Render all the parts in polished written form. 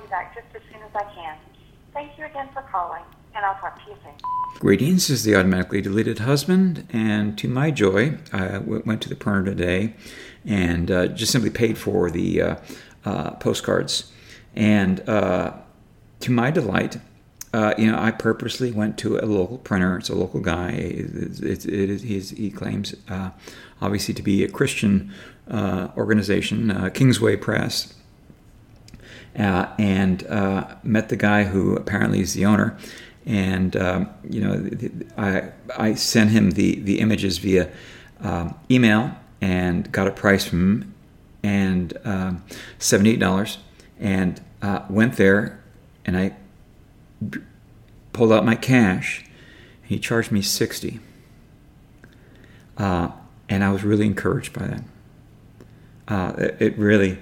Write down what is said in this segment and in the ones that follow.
you back just as soon as I can. Thank you again for calling, and I'll talk to you soon. Greetings, this is the automatically deleted husband, and to my joy, I went to the printer today and just simply paid for the postcards. And to my delight, I purposely went to a local printer. It's a local guy. He claims, obviously, to be a Christian organization, Kingsway Press, and met the guy who apparently is the owner. And I sent him the images via email and got a price from him, and $78, and went there, and I pulled out my cash. He charged me $60, and I was really encouraged by that. It really,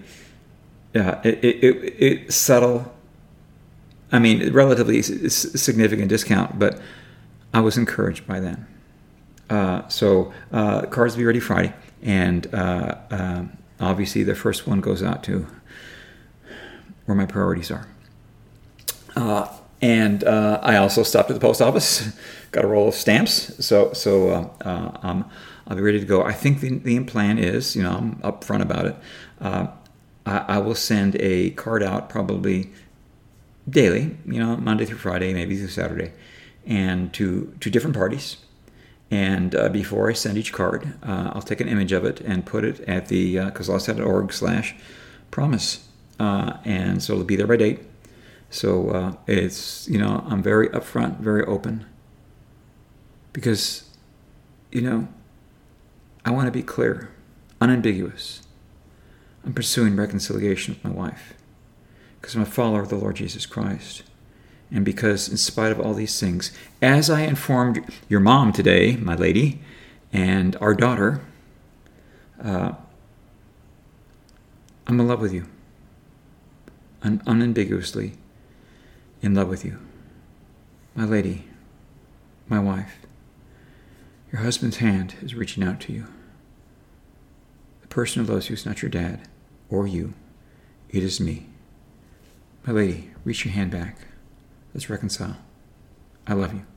it subtle. I mean, relatively significant discount, but I was encouraged by that. So cards will be ready Friday, and obviously the first one goes out to where my priorities are. And I also stopped at the post office, got a roll of stamps, so I'll be ready to go. I think the plan is, I'm upfront about it. I will send a card out probably daily, Monday through Friday, maybe through Saturday, and to different parties. And before I send each card, I'll take an image of it and put it at the CausalSat.org/promise, and so it'll be there by date. So it's I'm very upfront, very open, because I want to be clear, unambiguous. I'm pursuing reconciliation with my wife, because I'm a follower of the Lord Jesus Christ. And because in spite of all these things, as I informed your mom today, my lady, and our daughter, I'm in love with you. I'm unambiguously in love with you. My lady, my wife, your husband's hand is reaching out to you. The person who loves you is not your dad or you. It is me. My lady, reach your hand back. Let's reconcile. I love you.